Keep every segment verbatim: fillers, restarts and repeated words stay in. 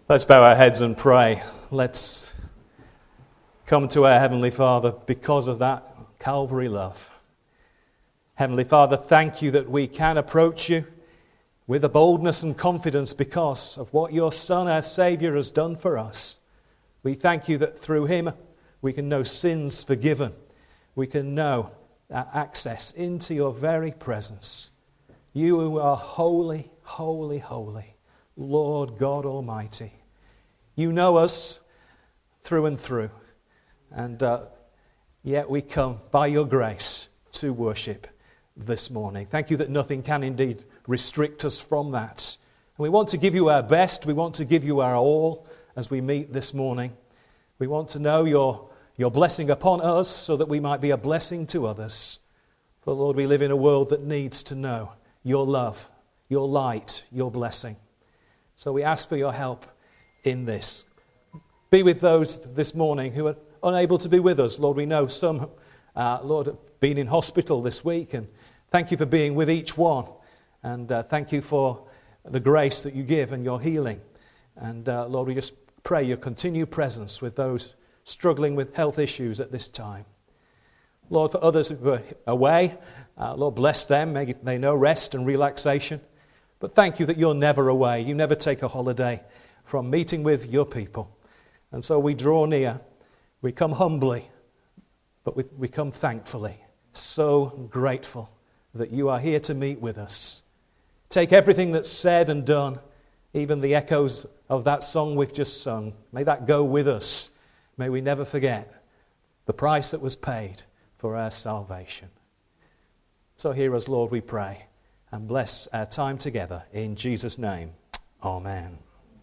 Let's bow our heads and pray. Let's come to our Heavenly Father because of that Calvary love. Heavenly Father, thank you that we can approach you with a boldness and confidence because of what your Son, our Saviour, has done for us. We thank you that through him we can know sins forgiven. We can know access into your very presence. You who are holy, holy, holy, Lord God Almighty. You know us through and through. And uh, yet we come by your grace to worship this morning. Thank you that nothing can indeed restrict us from that. And we want to give you our best. We want to give you our all as we meet this morning. We want to know your, your blessing upon us so that we might be a blessing to others. For Lord, we live in a world that needs to know your love, your light, your blessing. So we ask for your help in this. Be with those this morning who are unable to be with us. Lord, we know some, uh, Lord, have been in hospital this week, and thank you for being with each one. And uh, thank you for the grace that you give and your healing. And uh, Lord, we just pray your continued presence with those struggling with health issues at this time. Lord, for others who are away, uh, Lord, bless them. May they know rest and relaxation. But thank you that you're never away. You never take a holiday from meeting with your people. And so we draw near. We come humbly, but we, we come thankfully. So grateful that you are here to meet with us. Take everything that's said and done, even the echoes of that song we've just sung. May that go with us. May we never forget the price that was paid for our salvation. So hear us, Lord, we pray. And bless our time together. In Jesus' name, amen.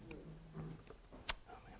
Amen.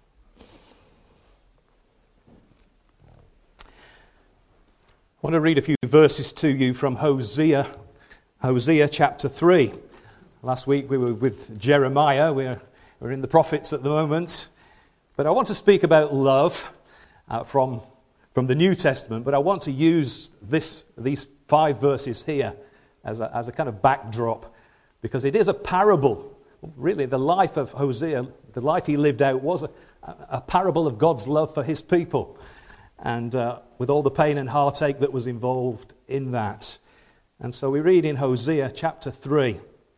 I want to read a few verses to you from Hosea, Hosea chapter three. Last week we were with Jeremiah. We're, we're in the prophets at the moment. But I want to speak about love uh, from, from the New Testament. But I want to use this these five verses here As a, as a kind of backdrop, because it is a parable. Really, the life of Hosea, the life he lived out, was a, a parable of God's love for his people, and uh, with all the pain and heartache that was involved in that. And so we read in Hosea chapter three.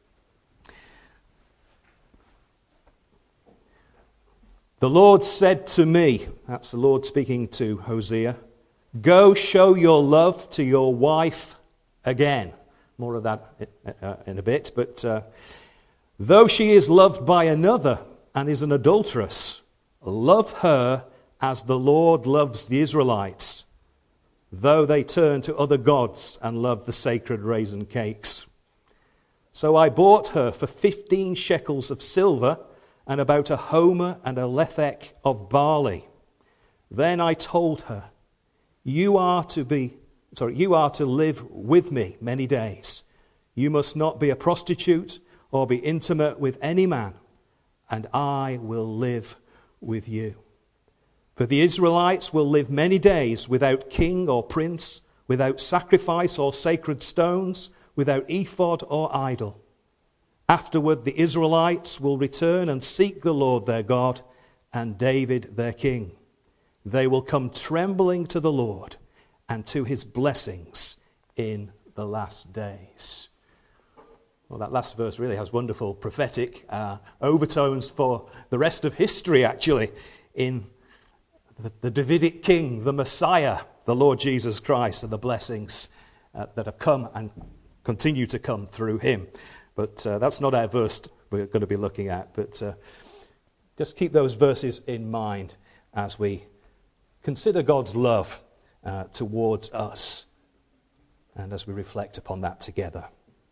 The Lord said to me, that's the Lord speaking to Hosea, go show your love to your wife again. More of that in a bit. But uh, though she is loved by another and is an adulteress, love her as the Lord loves the Israelites, though they turn to other gods and love the sacred raisin cakes. So I bought her for fifteen shekels of silver and about a homer and a lethek of barley. Then I told her, you are to be Sorry, you are to live with me many days. You must not be a prostitute or be intimate with any man, and I will live with you. For the Israelites will live many days without king or prince, without sacrifice or sacred stones, without ephod or idol. Afterward, the Israelites will return and seek the Lord their God and David their king. They will come trembling to the Lord and to his blessings in the last days. Well, that last verse really has wonderful prophetic uh, overtones for the rest of history, actually, in the, the Davidic king, the Messiah, the Lord Jesus Christ, and the blessings uh, that have come and continue to come through him. But uh, that's not our verse we're going to be looking at. But uh, just keep those verses in mind as we consider God's love Uh, towards us, and as we reflect upon that together.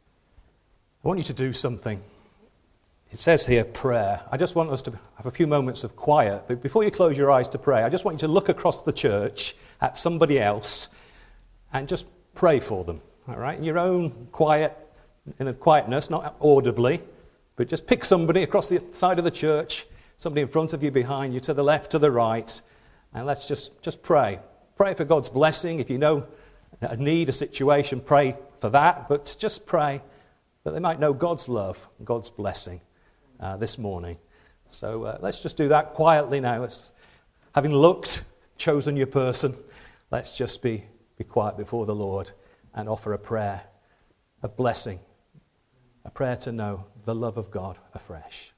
I want you to do something. It says here prayer. I just want us to have a few moments of quiet, but before you close your eyes to pray, I just want you to look across the church at somebody else and just pray for them, all right? In your own quiet, in a quietness, not audibly, but just pick somebody across the side of the church, somebody in front of you, behind you, to the left, to the right, and let's just, just pray. Pray for God's blessing. If you know a need, a situation, pray for that. But just pray that they might know God's love, God's blessing uh, this morning. So uh, let's just do that quietly now. Let's, having looked, chosen your person, let's just be, be quiet before the Lord and offer a prayer of blessing, a prayer to know the love of God afresh.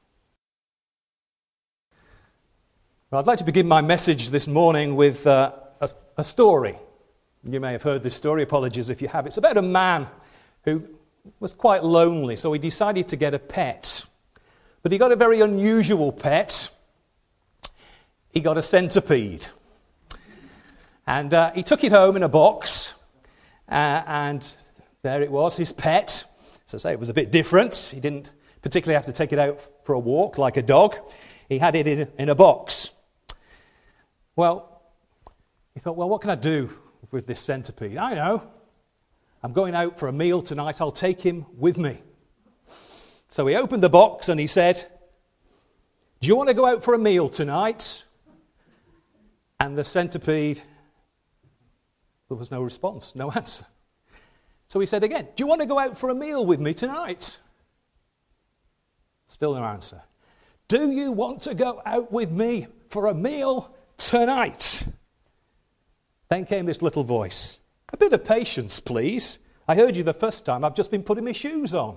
Well, I'd like to begin my message this morning with uh, a, a story. You may have heard this story, apologies if you have. It's about a man who was quite lonely, so he decided to get a pet. But he got a very unusual pet. He got a centipede. And uh, he took it home in a box, uh, and there it was, his pet. As I say, it was a bit different. He didn't particularly have to take it out for a walk like a dog. He had it in, in a box. Well, he thought, well, what can I do with this centipede? I know. I'm going out for a meal tonight. I'll take him with me. So he opened the box and he said, do you want to go out for a meal tonight? And the centipede, there was no response, no answer. So he said again, do you want to go out for a meal with me tonight? Still no answer. Do you want to go out with me for a meal tonight? Then came this little voice. A bit of patience, please. I heard you the first time. I've just been putting my shoes on.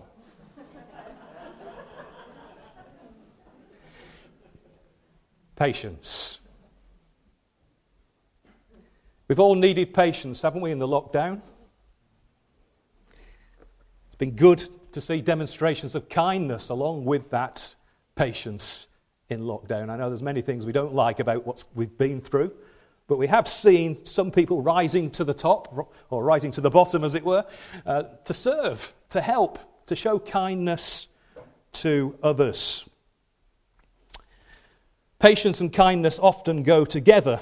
Patience. We've all needed patience, haven't we, in the lockdown? It's been good to see demonstrations of kindness along with that patience in lockdown. I know there's many things we don't like about what we've been through, but we have seen some people rising to the top, or rising to the bottom, as it were, uh, to serve, to help, to show kindness to others. Patience and kindness often go together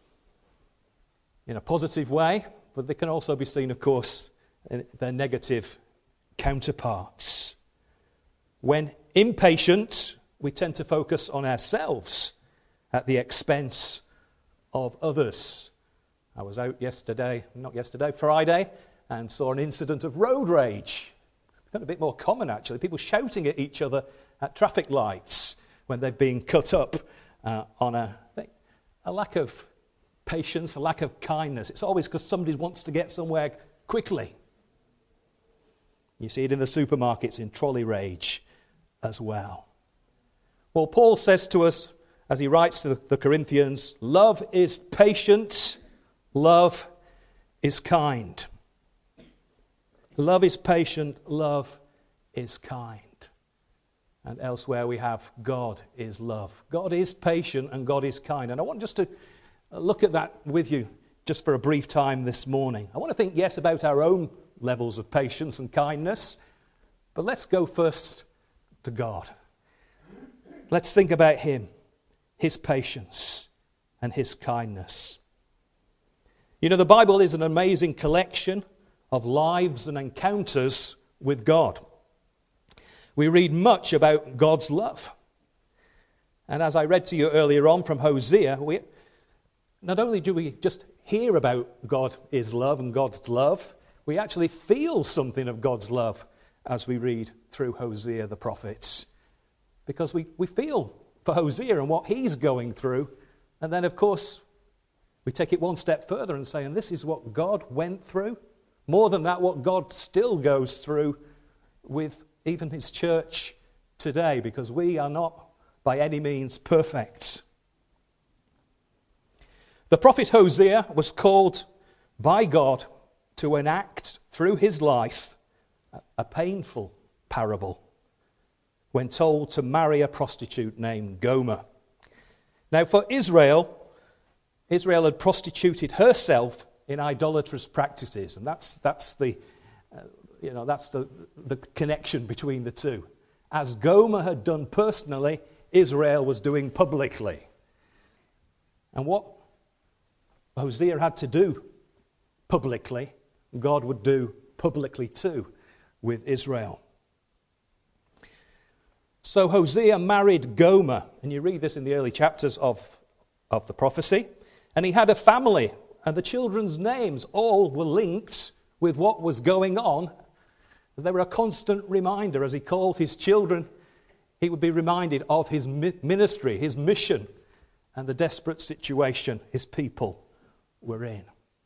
in a positive way, but they can also be seen, of course, in their negative counterparts. When impatient, we tend to focus on ourselves at the expense of others. I was out yesterday, not yesterday, Friday, and saw an incident of road rage. It's got a bit more common, actually. People shouting at each other at traffic lights when they're being cut up uh, on a, a lack of patience, a lack of kindness. It's always because somebody wants to get somewhere quickly. You see it in the supermarkets, in trolley rage as well. Well, Paul says to us, as he writes to the Corinthians, love is patient, love is kind. Love is patient, love is kind. And elsewhere we have God is love. God is patient and God is kind. And I want just to look at that with you just for a brief time this morning. I want to think, yes, about our own levels of patience and kindness, but let's go first to God. Let's think about him, his patience and his kindness. You know, the Bible is an amazing collection of lives and encounters with God. We read much about God's love. And as I read to you earlier on from Hosea, we, not only do we just hear about God is love and God's love, we actually feel something of God's love as we read through Hosea the prophets. Because we, we feel for Hosea and what he's going through. And then, of course, we take it one step further and say, and this is what God went through. More than that, what God still goes through with even his church today, because we are not by any means perfect. The prophet Hosea was called by God to enact through his life a painful parable when told to marry a prostitute named Gomer. Now, for Israel, Israel had prostituted herself in idolatrous practices, and that's that's the uh, you know that's the the connection between the two. As Gomer had done personally, Israel was doing publicly. And what Hosea had to do publicly, God would do publicly too with Israel. So Hosea married Gomer, and you read this in the early chapters of, of the prophecy, and he had a family, and the children's names all were linked with what was going on. They were a constant reminder as he called his children he would be reminded of his ministry, his mission, and the desperate situation his people were in.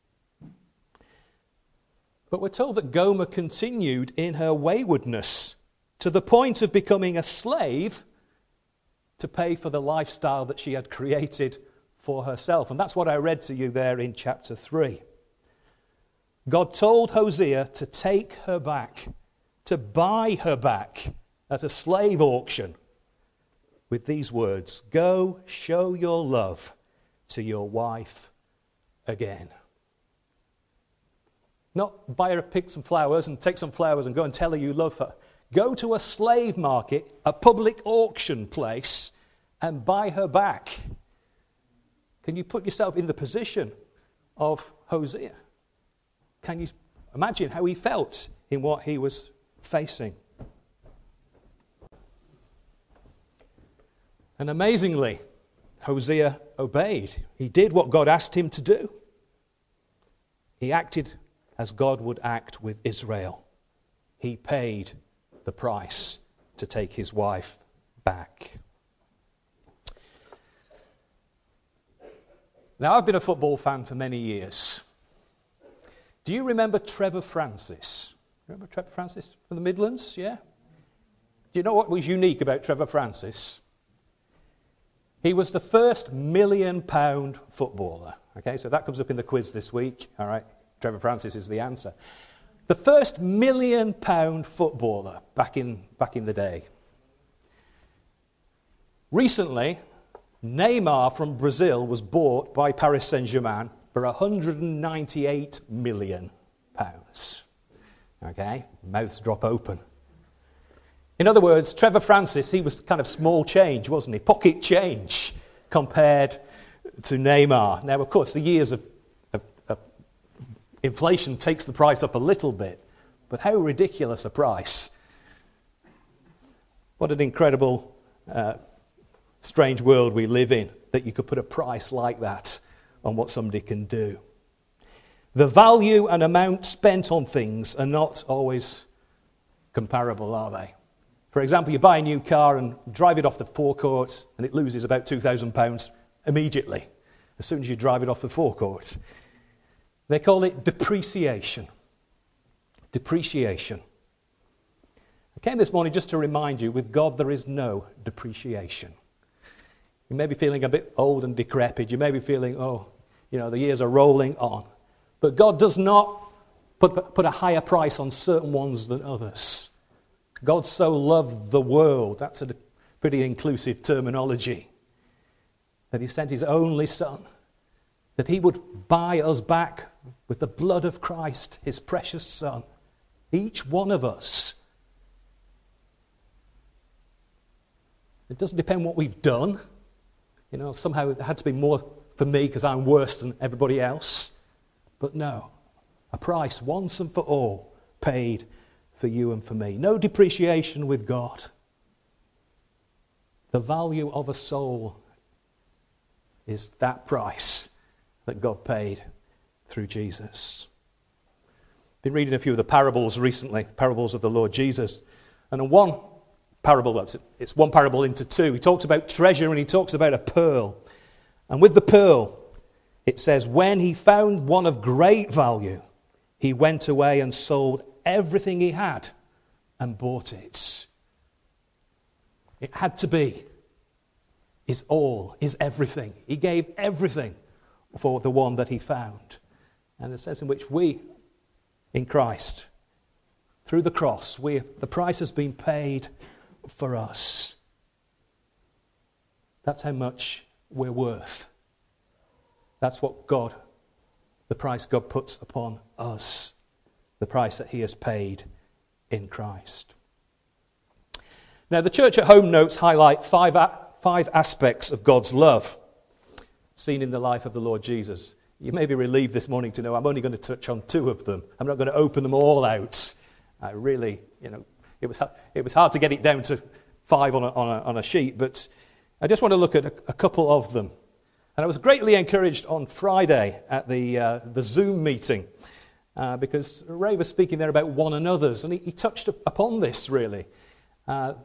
But we're told that Gomer continued in her waywardness to the point of becoming a slave to pay for the lifestyle that she had created for herself. And that's what I read to you there in chapter three. God told Hosea to take her back, to buy her back at a slave auction with these words, "Go show your love to your wife again." Not buy her, pick some flowers and take some flowers and go and tell her you love her. Go to a slave market, a public auction place, and buy her back. Can you put yourself in the position of Hosea? Can you imagine how he felt in what he was facing? And amazingly, Hosea obeyed. He did what God asked him to do. He acted as God would act with Israel. He paid the price to take his wife back. Now, I've been a football fan for many years. Do you remember Trevor Francis? Remember Trevor Francis from the Midlands? Yeah? Do you know what was unique about Trevor Francis? He was the first million pound footballer. Okay, so that comes up in the quiz this week. All right, Trevor Francis is the answer. The first million pound footballer back in, back in the day. Recently, Neymar from Brazil was bought by Paris Saint-Germain for one hundred ninety-eight million pounds. Okay, mouths drop open. In other words, Trevor Francis, he was kind of small change, wasn't he? Pocket change compared to Neymar. Now, of course, the years of, of, of inflation takes the price up a little bit, but how ridiculous a price. What an incredible, uh, strange world we live in, that you could put a price like that on what somebody can do. The value and amount spent on things are not always comparable, are they? For example, you buy a new car and drive it off the forecourt and it loses about two thousand pounds immediately, as soon as you drive it off the forecourt. They call it depreciation. Depreciation. I came this morning just to remind you, with God there is no depreciation. You may be feeling a bit old and decrepit. You may be feeling, oh, you know, the years are rolling on. But God does not put, put a higher price on certain ones than others. God so loved the world, that's a pretty inclusive terminology, that he sent his only son, that he would buy us back with the blood of Christ, his precious son, each one of us. It doesn't depend what we've done. You know, somehow it had to be more for me because I'm worse than everybody else. But no, a price once and for all paid for you and for me. No depreciation with God. The value of a soul is that price that God paid through Jesus. Been reading a few of the parables recently, the parables of the Lord Jesus. And in one parable, it's one parable into two, he talks about treasure and he talks about a pearl. And with the pearl, it says, when he found one of great value, he went away and sold everything he had and bought it. It had to be his all, his everything. He gave everything for the one that he found. And it says in which we, in Christ, through the cross, we, the price has been paid for us. That's how much we're worth. That's what God, the price God puts upon us. The price that he has paid in Christ. Now, the Church at Home notes highlight five, five aspects of God's love seen in the life of the Lord Jesus. You may be relieved this morning to know I'm only going to touch on two of them. I'm not going to open them all out. I really, you know, it was, it was hard to get it down to five on a, on a, on a sheet, but I just want to look at a, a couple of them. And I was greatly encouraged on Friday at the, uh, the Zoom meeting. Uh, because Ray was speaking there about one another's, and he, he touched upon this, really. Uh,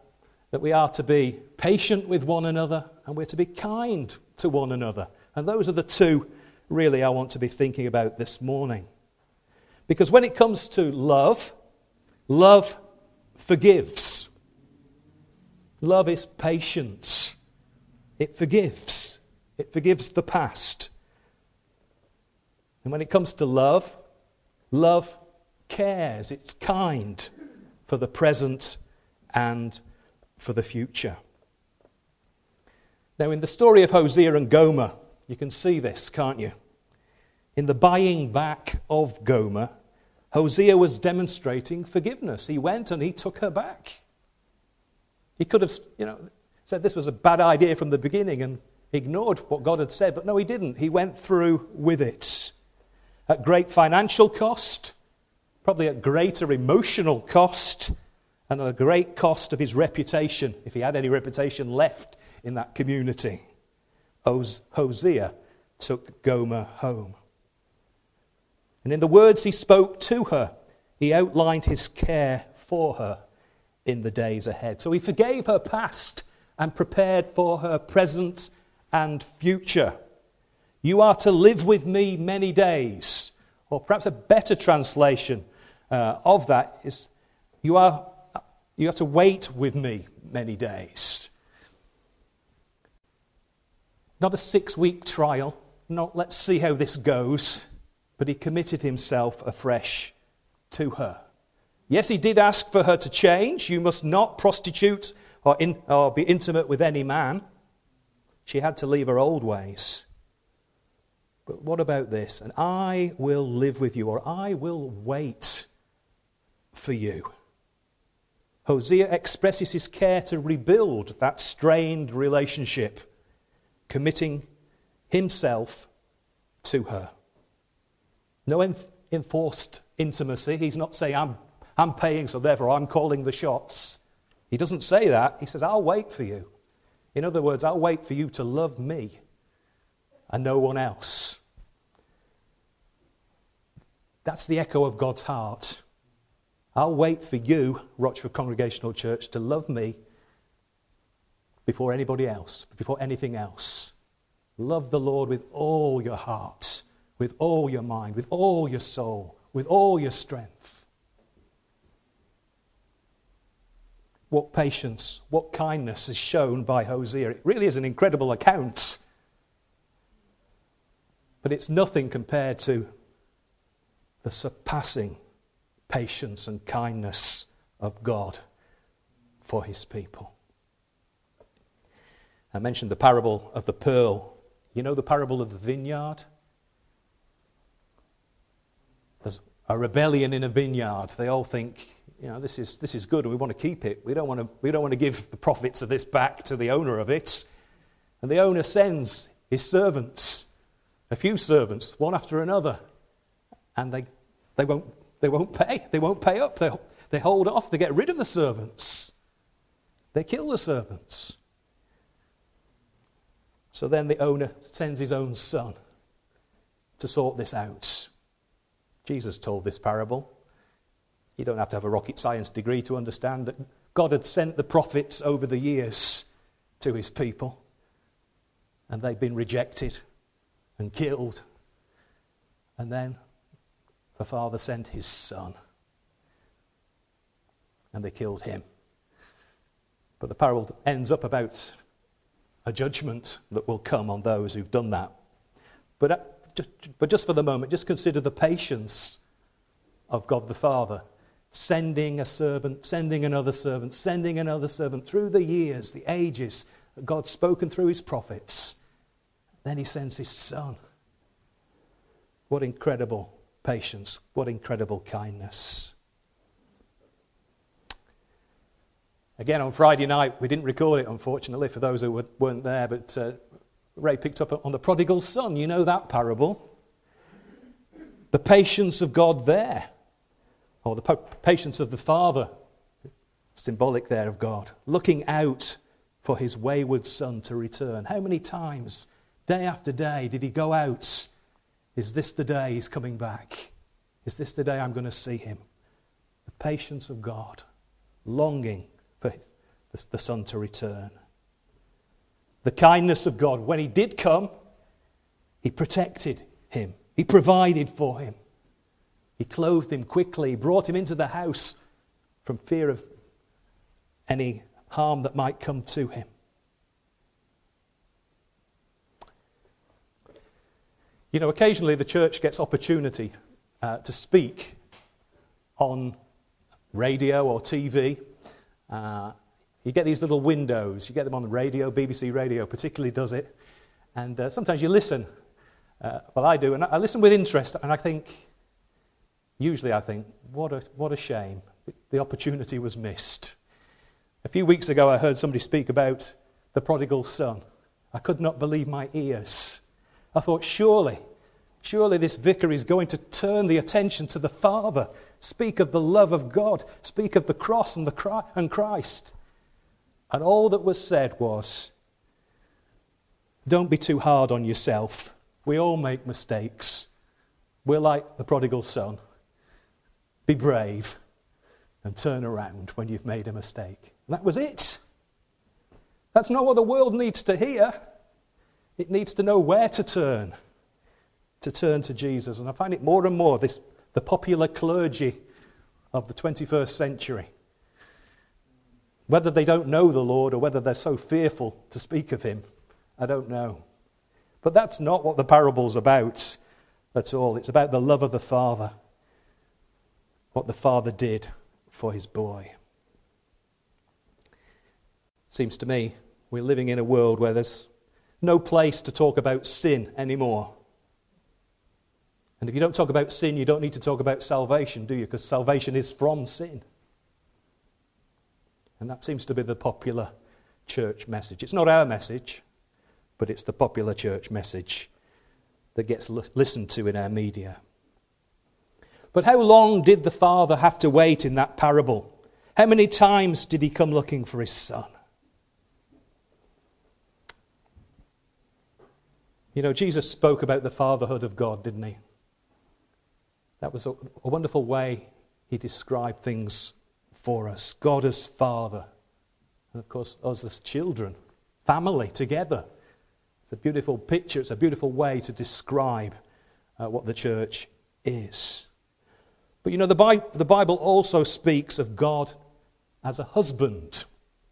that we are to be patient with one another and we're to be kind to one another. And those are the two really I want to be thinking about this morning. Because when it comes to love, love forgives. Love is patience. It forgives. It forgives the past. And when it comes to love, love cares. It's kind for the present and for the future. Now, in the story of Hosea and Gomer, you can see this, can't you? In the buying back of Gomer, Hosea was demonstrating forgiveness. He went and he took her back. He could have, you know, said this was a bad idea from the beginning and ignored what God had said, but no, he didn't. He went through with it. At great financial cost, probably at greater emotional cost, and at a great cost of his reputation, if he had any reputation left in that community. Hosea took Gomer home. And in the words he spoke to her, he outlined his care for her in the days ahead. So he forgave her past and prepared for her present and future. You are to live with me many days. Or perhaps a better translation uh, of that is, you are you have to wait with me many days. Not a six-week trial, not let's see how this goes, but he committed himself afresh to her. Yes, he did ask for her to change. You must not prostitute or, in, or be intimate with any man. She had to leave her old ways. But what about this? And I will live with you, or I will wait for you. Hosea expresses his care to rebuild that strained relationship, committing himself to her. No enforced intimacy. He's not saying, I'm, I'm paying, so therefore I'm calling the shots. He doesn't say that. He says, I'll wait for you. In other words, I'll wait for you to love me and no one else. That's the echo of God's heart. I'll wait for you, Rochford Congregational Church, to love me before anybody else, before anything else. Love the Lord with all your heart, with all your mind, with all your soul, with all your strength. What patience, what kindness is shown by Hosea. It really is an incredible account. But it's nothing compared to the surpassing patience and kindness of God for his people. I mentioned the parable of the pearl. You know the parable of the vineyard? There's a rebellion in a vineyard. They all think, you know, this is this is good and we want to keep it. We don't want to we don't want to give the profits of this back to the owner of it. And the owner sends his servants, a few servants, one after another, and they they won't they won't pay. They won't pay up. They they hold off. They get rid of the servants. They kill the servants. So then the owner sends his own son to sort this out. Jesus told this parable. You don't have to have a rocket science degree to understand that God had sent the prophets over the years to his people, and they've been rejected and killed. And then the Father sent his Son, and they killed him. But the parable ends up about a judgment that will come on those who've done that. But, uh, just, but just for the moment, just consider the patience of God the Father, sending a servant, sending another servant, sending another servant through the years, the ages that God's spoken through his prophets. Then he sends his Son. What incredible patience, what incredible kindness. Again, on Friday night, we didn't record it, unfortunately, for those who weren't there, but uh, Ray picked up on the prodigal son. You know that parable. The patience of God there, or the patience of the Father, symbolic there of God, looking out for his wayward son to return. How many times, day after day, did he go out? Is this the day he's coming back? Is this the day I'm going to see him? The patience of God, longing for, the, the Son to return. The kindness of God, when he did come, he protected him. He provided for him. He clothed him quickly, brought him into the house from fear of any harm that might come to him. You know, occasionally the church gets opportunity uh, to speak on radio or T V. Uh, you get these little windows. You get them on the radio. B B C Radio particularly does it. And uh, sometimes you listen. Uh, well, I do. And I listen with interest. And I think, usually I think, what a, what a shame. The opportunity was missed. A few weeks ago I heard somebody speak about the prodigal son. I could not believe my ears. I thought, surely, surely this vicar is going to turn the attention to the Father, speak of the love of God, speak of the cross and the and Christ. And all that was said was, don't be too hard on yourself. We all make mistakes. We're like the prodigal son. Be brave and turn around when you've made a mistake. And that was it. That's not what the world needs to hear. It needs to know where to turn, to turn to Jesus. And I find it more and more, this the popular clergy of the twenty-first century. Whether they don't know the Lord or whether they're so fearful to speak of him, I don't know. But that's not what the parable's about at all. It's about the love of the Father, what the Father did for his boy. Seems to me we're living in a world where there's no place to talk about sin anymore. And if you don't talk about sin, you don't need to talk about salvation, do you? Because salvation is from sin. And that seems to be the popular church message. It's not our message, but it's the popular church message that gets li- listened to in our media. But how long did the Father have to wait in that parable? How many times did he come looking for his son? You know, Jesus spoke about the fatherhood of God, didn't he? That was a, a wonderful way he described things for us. God as Father. And of course, us as children. Family together. It's a beautiful picture. It's a beautiful way to describe uh, what the church is. But you know, the Bible, the Bible also speaks of God as a husband.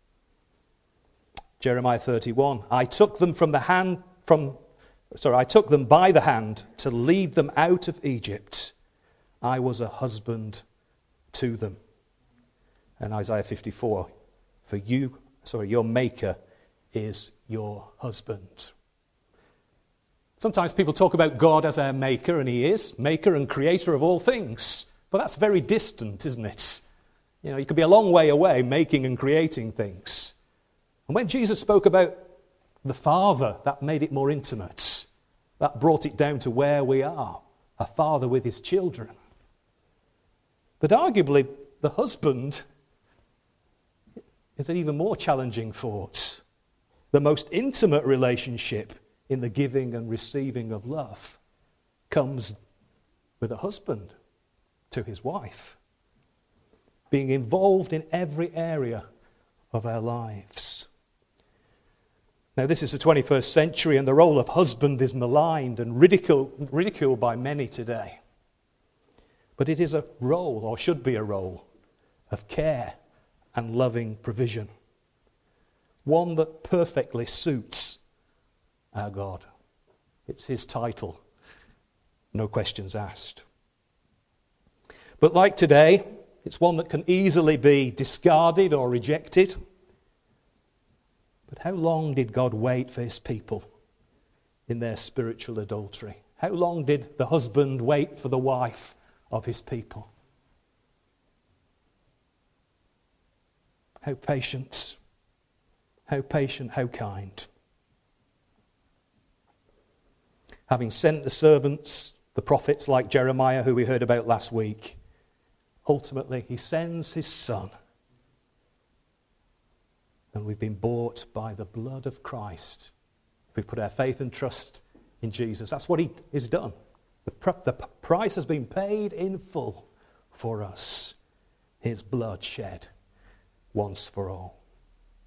Jeremiah thirty-one. I took them from the hand, from Sorry, I took them by the hand to lead them out of Egypt. I was a husband to them. And Isaiah fifty-four, for you, sorry, your maker is your husband. Sometimes people talk about God as our maker, and he is, maker and creator of all things. But that's very distant, isn't it? You know, you could be a long way away making and creating things. And when Jesus spoke about the Father, that made it more intimate. That brought it down to where we are, a father with his children. But arguably, the husband is an even more challenging thought. The most intimate relationship in the giving and receiving of love comes with a husband to his wife, being involved in every area of our lives. Now, this is the twenty-first century, and the role of husband is maligned and ridiculed, ridiculed by many today. But it is a role, or should be a role, of care and loving provision. One that perfectly suits our God. It's his title, no questions asked. But like today, it's one that can easily be discarded or rejected. But how long did God wait for his people in their spiritual adultery? How long did the husband wait for the wife of his people? How patient, how patient, how kind. Having sent the servants, the prophets like Jeremiah, who we heard about last week, ultimately he sends his son. And we've been bought by the blood of Christ. We put our faith and trust in Jesus. That's what he has done. The, pr- the p- price has been paid in full for us. His blood shed once for all.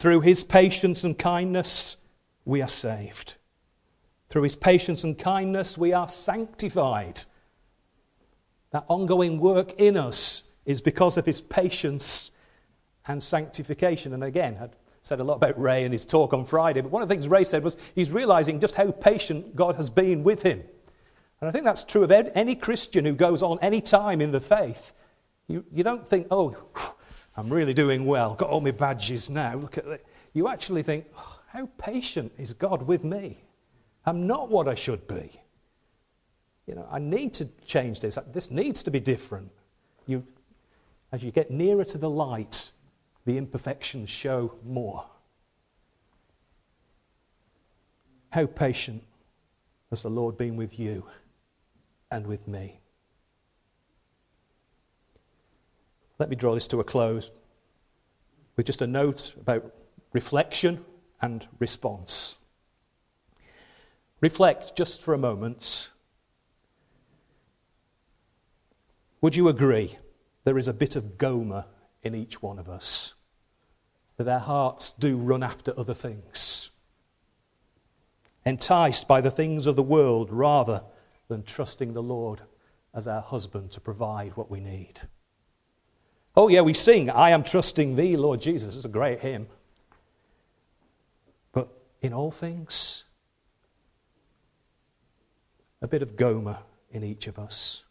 Through his patience and kindness, we are saved. Through his patience and kindness, we are sanctified. That ongoing work in us is because of his patience and sanctification. And again, I said a lot about Ray and his talk on Friday, but one of the things Ray said was he's realizing just how patient God has been with him. And I think that's true of any Christian who goes on any time in the faith. You, you don't think, oh, I'm really doing well, got all my badges now, look at that. You actually think, oh, how patient is God with me? I'm not what I should be. You know, I need to change this. This needs to be different. You, as you get nearer to the light, the imperfections show more. How patient has the Lord been with you and with me? Let me draw this to a close with just a note about reflection and response. Reflect just for a moment. Would you agree there is a bit of Gomer in each one of us? That our hearts do run after other things. Enticed by the things of the world rather than trusting the Lord as our husband to provide what we need. Oh yeah, we sing, I am trusting thee, Lord Jesus. It's a great hymn. But in all things, a bit of Gomer in each of us.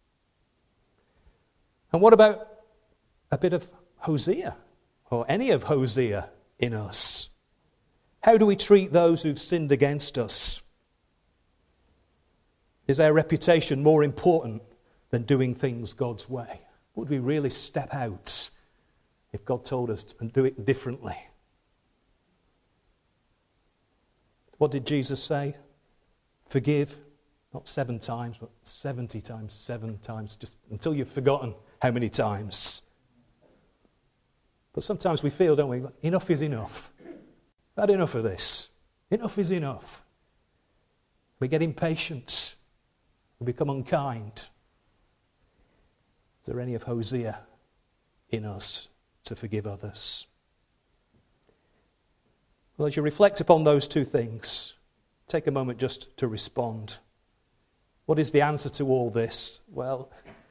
And what about a bit of Hosea, or any of Hosea in us? How do we treat those who've sinned against us? Is our reputation more important than doing things God's way? Would we really step out if God told us to do it differently? What did Jesus say? Forgive, not seven times, but seventy times, seven times, just until you've forgotten how many times. But sometimes we feel, don't we, enough is enough. I've had enough of this. Enough is enough. We get impatient. We become unkind. Is there any of Hosea in us to forgive others? Well, as you reflect upon those two things, take a moment just to respond. What is the answer to all this? Well,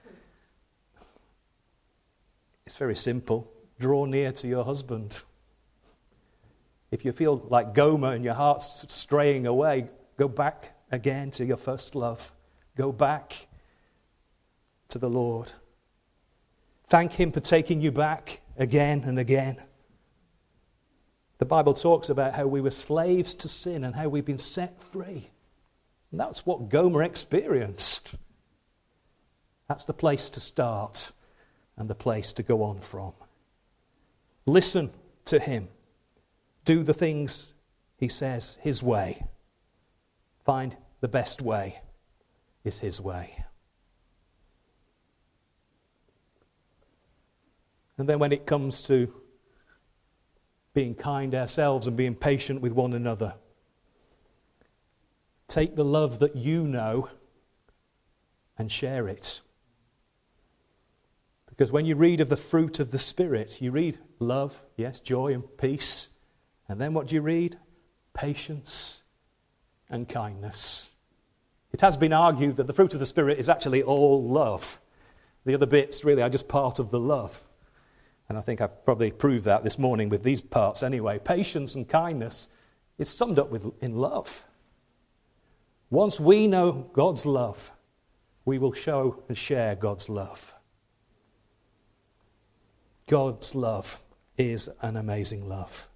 it's very simple. Draw near to your husband. If you feel like Gomer and your heart's straying away, go back again to your first love. Go back to the Lord. Thank him for taking you back again and again. The Bible talks about how we were slaves to sin and how we've been set free. And that's what Gomer experienced. That's the place to start and the place to go on from. Listen to him. Do the things he says his way. Find the best way is his way. And then when it comes to being kind ourselves and being patient with one another, take the love that you know and share it. Because when you read of the fruit of the Spirit, you read love, yes, joy and peace. And then what do you read? Patience and kindness. It has been argued that the fruit of the Spirit is actually all love. The other bits really are just part of the love. And I think I've probably proved that this morning with these parts anyway. Patience and kindness is summed up with, in love. Once we know God's love, we will show and share God's love. God's love is an amazing love.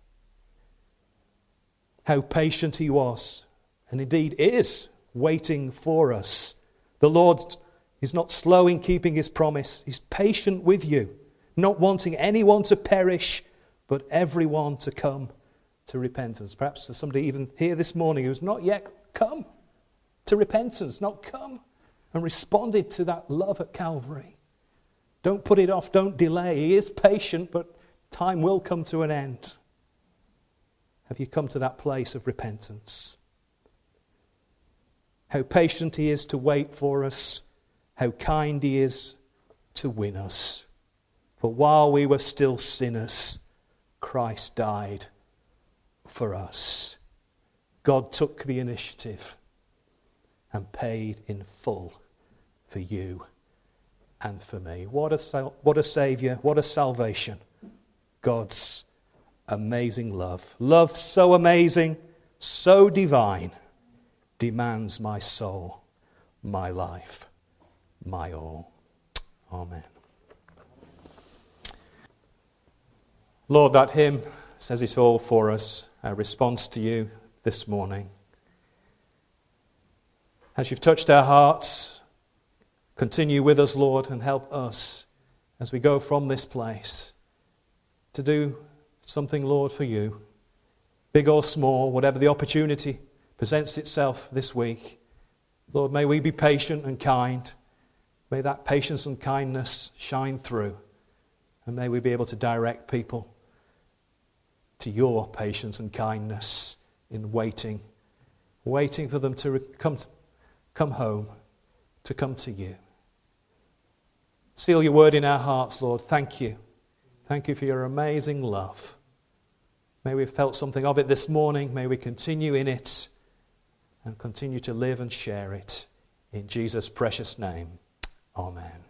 How patient he was, and indeed is, waiting for us. The Lord is not slow in keeping his promise. He's patient with you, not wanting anyone to perish, but everyone to come to repentance. Perhaps there's somebody even here this morning who's not yet come to repentance, not come and responded to that love at Calvary. Don't put it off, don't delay. He is patient, but time will come to an end. Have you come to that place of repentance? How patient he is to wait for us, how kind he is to win us. For while we were still sinners, Christ died for us. God took the initiative and paid in full for you and for me. What a, sal- what a Saviour, what a salvation. God's amazing love. Love so amazing, so divine, demands my soul, my life, my all. Amen. Lord, that hymn says it all for us. Our response to you this morning. As you've touched our hearts, continue with us, Lord, and help us as we go from this place to do something, Lord, for you, big or small, whatever the opportunity presents itself this week. Lord, may we be patient and kind. May that patience and kindness shine through. And may we be able to direct people to your patience and kindness in waiting, waiting for them to re- come, come home, to come to you. Seal your word in our hearts, Lord. Thank you. Thank you for your amazing love. May we have felt something of it this morning. May we continue in it and continue to live and share it. In Jesus' precious name, amen.